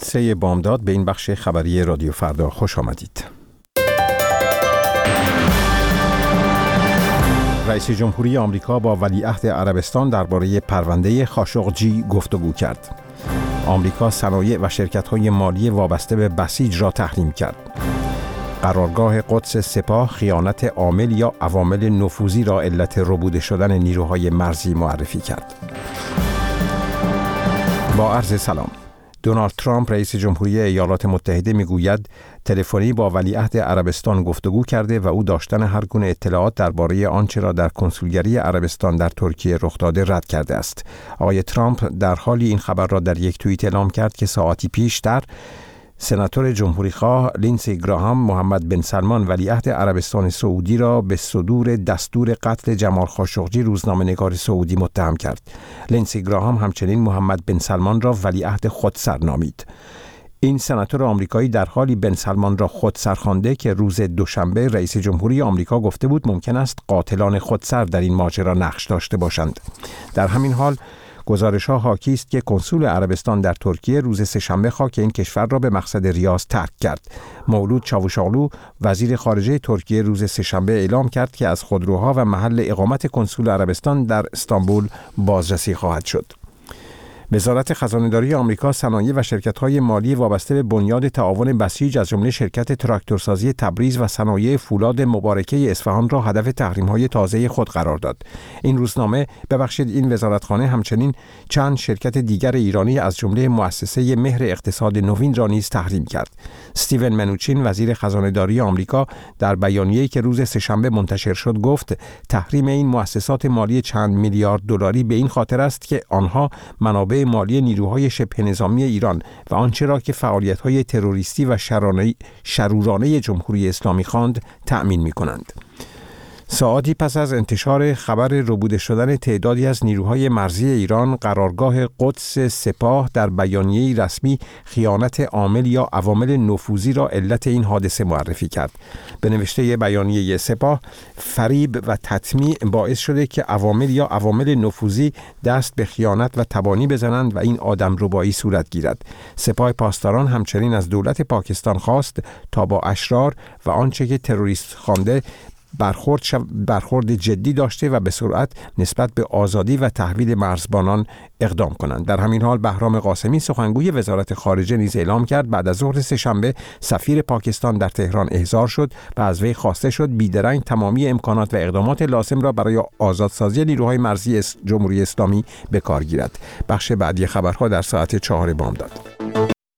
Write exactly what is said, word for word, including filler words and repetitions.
سه بامداد به این بخش خبری رادیو فردا خوش آمدید. رئیس جمهوری آمریکا با ولیعهد عربستان درباره پرونده خاشقجی گفتگو کرد. آمریکا صنایع و شرکت‌های مالی وابسته به بسیج را تحریم کرد. قرارگاه قدس سپاه خیانت عامل یا عوامل نفوذی را علت ربوده شدن نیروهای مرزی معرفی کرد. با عرض سلام. دونالد ترامپ رئیس جمهوری ایالات متحده میگوید تلفنی با ولیعهد عربستان گفتگو کرده و او داشتن هر گونه اطلاعات درباره آنچه را در کنسولگری عربستان در ترکیه رخ داده رد کرده است. آقای ترامپ در حالی این خبر را در یک توییت اعلام کرد که ساعتی پیشتر سناتور جمهوریخواه لینسی گراهام محمد بن سلمان ولیعهد عربستان سعودی را به صدور دستور قتل جمال خاشقجی روزنامه‌نگار سعودی متهم کرد. لینسی گراهام همچنین محمد بن سلمان را ولیعهد خودسر نامید. این سناتور آمریکایی در حالی بن سلمان را خودسر خوانده که روز دوشنبه رئیس جمهوری آمریکا گفته بود ممکن است قاتلان خودسر در این ماجرا نقش داشته باشند. در همین حال گزارش‌ها حاکی است که کنسول عربستان در ترکیه روز سه‌شنبه خاک این کشور را به مقصد ریاض ترک کرد. مولود چاوشاغلو وزیر خارجه ترکیه روز سه‌شنبه اعلام کرد که از خودروها و محل اقامت کنسول عربستان در استانبول بازرسی خواهد شد. وزارت خزانه‌داری آمریکا صنایع و شرکت‌های مالی وابسته به بنیاد تعاون بسیج از جمله شرکت تراکتورسازی تبریز و صنایع فولاد مبارکه اصفهان را هدف تحریم‌های تازه خود قرار داد. این روزنامه ببخشید این وزارتخانه همچنین چند شرکت دیگر ایرانی از جمله مؤسسه مهر اقتصاد نوین را نیز تحریم کرد. استیون منوچین وزیر خزانه‌داری آمریکا در بیانیه‌ای که روز سه‌شنبه منتشر شد گفت تحریم این مؤسسات مالی چند میلیارد دلاری به این خاطر است که آنها منابع مالی نیروهای شبه نظامی ایران و آنچه را که فعالیت‌های تروریستی و شرورانه جمهوری اسلامی خواند تأمین می‌کنند. ساعتی پس از انتشار خبر ربوده شدن تعدادی از نیروهای مرزی ایران، قرارگاه قدس سپاه در بیانیه‌ای رسمی خیانت عامل یا عوامل نفوذی را علت این حادثه معرفی کرد. به نوشته بیانیه سپاه، فریب و تطمیع باعث شده که عوامل یا عوامل نفوذی دست به خیانت و تبانی بزنند و این آدمربایی صورت گیرد. سپاه پاسداران همچنین از دولت پاکستان خواست تا با اشرار و آنچه که تروریست خوانده برخورد برخورد جدی داشته و به سرعت نسبت به آزادی و تحویل مرزبانان اقدام کنند. در همین حال بهرام قاسمی سخنگوی وزارت خارجه نیز اعلام کرد بعد از ظهر سه‌شنبه سفیر پاکستان در تهران احضار شد و از وی خواسته شد بیدرنگ تمامی امکانات و اقدامات لازم را برای آزادسازی نیروهای مرزی جمهوری اسلامی به کار گیرد. بخش بعدی خبرها در ساعت چهار بامداد.